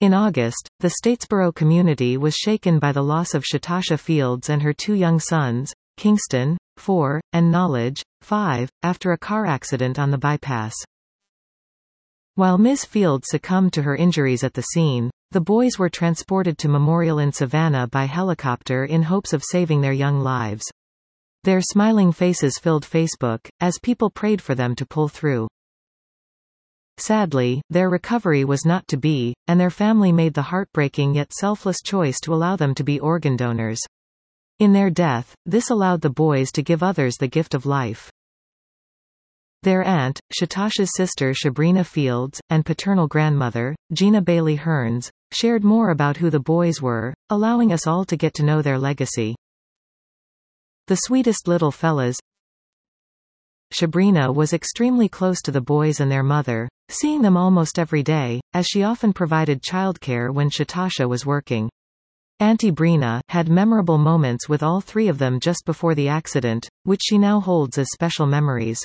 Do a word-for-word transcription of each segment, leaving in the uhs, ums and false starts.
In August, the Statesboro community was shaken by the loss of Shatasha Fields and her two young sons, Kingston, four, and Knowledge, five, after a car accident on the bypass. While Miz Fields succumbed to her injuries at the scene, the boys were transported to Memorial in Savannah by helicopter in hopes of saving their young lives. Their smiling faces filled Facebook, as people prayed for them to pull through. Sadly, their recovery was not to be, and their family made the heartbreaking yet selfless choice to allow them to be organ donors. In their death, this allowed the boys to give others the gift of life. Their aunt, Shatasha's sister Shabrina Fields, and paternal grandmother, Gina Bailey Hearns, shared more about who the boys were, allowing us all to get to know their legacy. The sweetest little fellas. Shabrina was extremely close to the boys and their mother, seeing them almost every day, as she often provided childcare when Shatasha was working. Auntie Brina had memorable moments with all three of them just before the accident, which she now holds as special memories.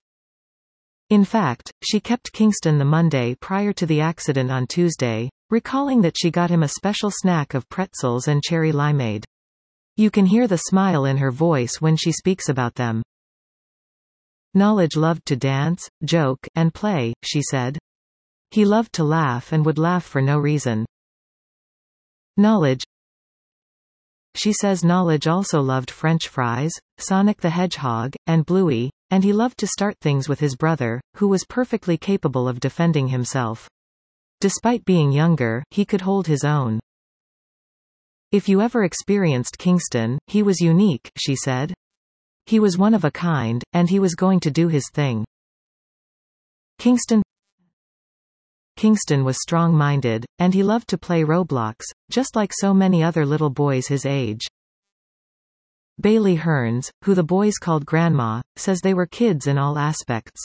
In fact, she kept Kingston the Monday prior to the accident on Tuesday, recalling that she got him a special snack of pretzels and cherry limeade. You can hear the smile in her voice when she speaks about them. Knowledge loved to dance, joke, and play, she said. He loved to laugh and would laugh for no reason. Knowledge. She says Knowledge also loved French fries, Sonic the Hedgehog, and Bluey, and he loved to start things with his brother, who was perfectly capable of defending himself. Despite being younger, he could hold his own. If you ever experienced Kingston, he was unique, she said. He was one of a kind, and he was going to do his thing. Kingston Kingston was strong-minded, and he loved to play Roblox, just like so many other little boys his age. Bailey Hearns, who the boys called Grandma, says they were kids in all aspects.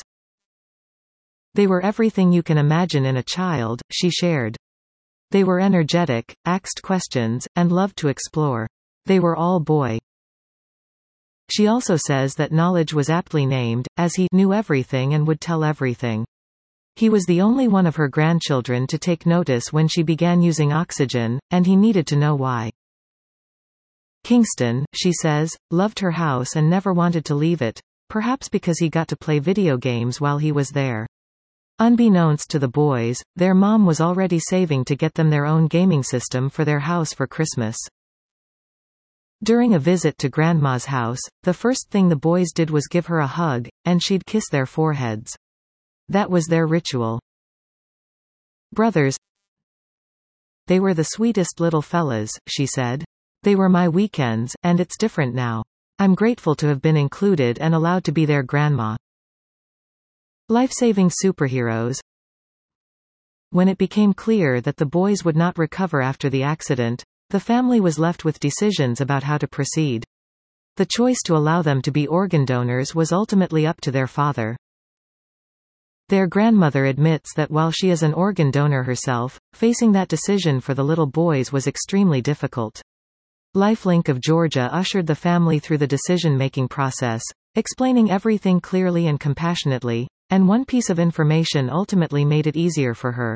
They were everything you can imagine in a child, she shared. They were energetic, asked questions, and loved to explore. They were all boy. She also says that Knowledge was aptly named, as he knew everything and would tell everything. He was the only one of her grandchildren to take notice when she began using oxygen, and he needed to know why. Kingston, she says, loved her house and never wanted to leave it, perhaps because he got to play video games while he was there. Unbeknownst to the boys, their mom was already saving to get them their own gaming system for their house for Christmas. During a visit to Grandma's house, the first thing the boys did was give her a hug, and she'd kiss their foreheads. That was their ritual. Brothers. They were the sweetest little fellas, she said. They were my weekends, and it's different now. I'm grateful to have been included and allowed to be their grandma. Life-saving superheroes. When it became clear that the boys would not recover after the accident, the family was left with decisions about how to proceed. The choice to allow them to be organ donors was ultimately up to their father. Their grandmother admits that while she is an organ donor herself, facing that decision for the little boys was extremely difficult. Lifelink of Georgia ushered the family through the decision-making process, explaining everything clearly and compassionately, and one piece of information ultimately made it easier for her.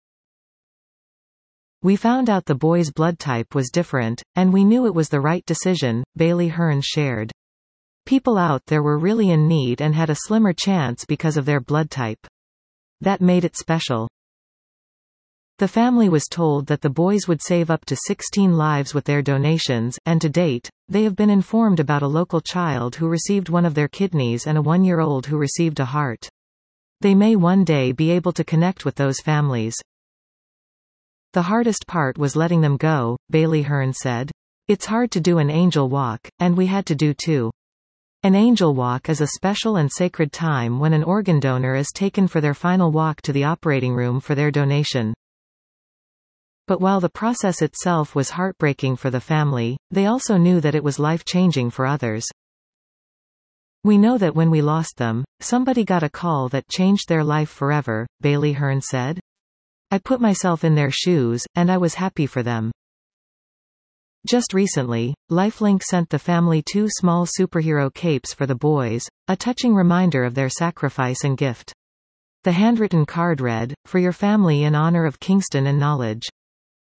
We found out the boys' blood type was different, and we knew it was the right decision, Bailey Hearns shared. People out there were really in need and had a slimmer chance because of their blood type. That made it special. The family was told that the boys would save up to sixteen lives with their donations, and to date, they have been informed about a local child who received one of their kidneys and a one-year-old who received a heart. They may one day be able to connect with those families. The hardest part was letting them go, Bailey Hearns said. It's hard to do an angel walk, and we had to do two. An angel walk is a special and sacred time when an organ donor is taken for their final walk to the operating room for their donation. But while the process itself was heartbreaking for the family, they also knew that it was life-changing for others. We know that when we lost them, somebody got a call that changed their life forever, Bailey Hearns said. I put myself in their shoes, and I was happy for them. Just recently, Lifelink sent the family two small superhero capes for the boys, a touching reminder of their sacrifice and gift. The handwritten card read, "For your family in honor of Kingston and Knowledge."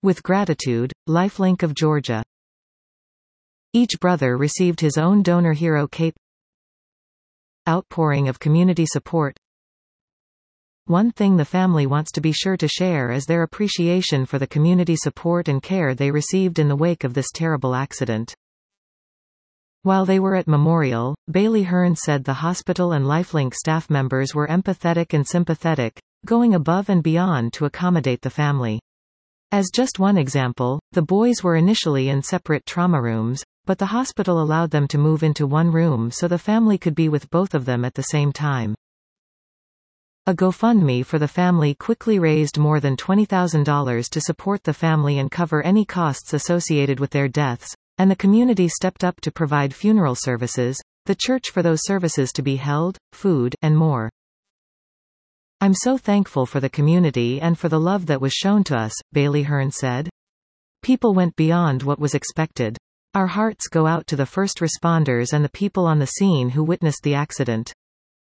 With gratitude, LifeLink of Georgia. Each brother received his own donor hero cape. Outpouring of community support. One thing the family wants to be sure to share is their appreciation for the community support and care they received in the wake of this terrible accident. While they were at memorial, Bailey Hearn said the hospital and LifeLink staff members were empathetic and sympathetic, going above and beyond to accommodate the family. As just one example, the boys were initially in separate trauma rooms, but the hospital allowed them to move into one room so the family could be with both of them at the same time. A GoFundMe for the family quickly raised more than twenty thousand dollars to support the family and cover any costs associated with their deaths, and the community stepped up to provide funeral services, the church for those services to be held, food, and more. "I'm so thankful for the community and for the love that was shown to us," Bailey Hearn said. "People went beyond what was expected. Our hearts go out to the first responders and the people on the scene who witnessed the accident.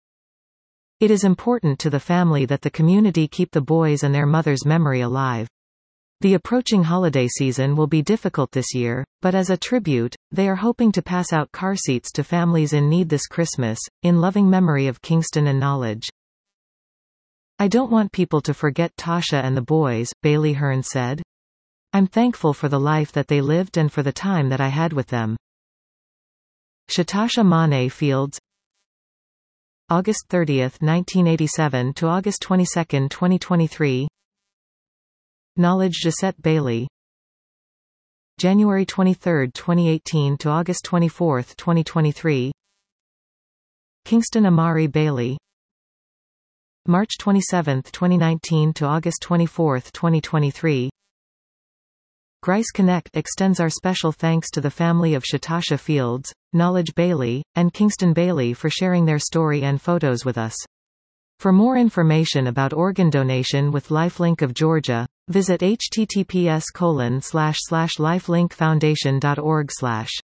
It is important to the family that the community keep the boys and their mother's memory alive. The approaching holiday season will be difficult this year, but as a tribute, they are hoping to pass out car seats to families in need this Christmas, in loving memory of Kingston and Knowledge. I don't want people to forget Tasha and the boys," Bailey Hearn said. "I'm thankful for the life that they lived and for the time that I had with them." Shatasha Mane Fields. August thirtieth, nineteen eighty-seven to August twenty-second, twenty twenty-three. Knowledge Josette Bailey. January twenty-third, twenty eighteen to August twenty-fourth, twenty twenty-three. Kingston Amari Bailey. March twenty-seventh, twenty nineteen to August twenty-fourth, twenty twenty-three. Grice Connect extends our special thanks to the family of Shatasha Fields, Knowledge Bailey, and Kingston Bailey for sharing their story and photos with us. For more information about organ donation with LifeLink of Georgia, visit h t t p s colon slash slash lifelink foundation dot org slash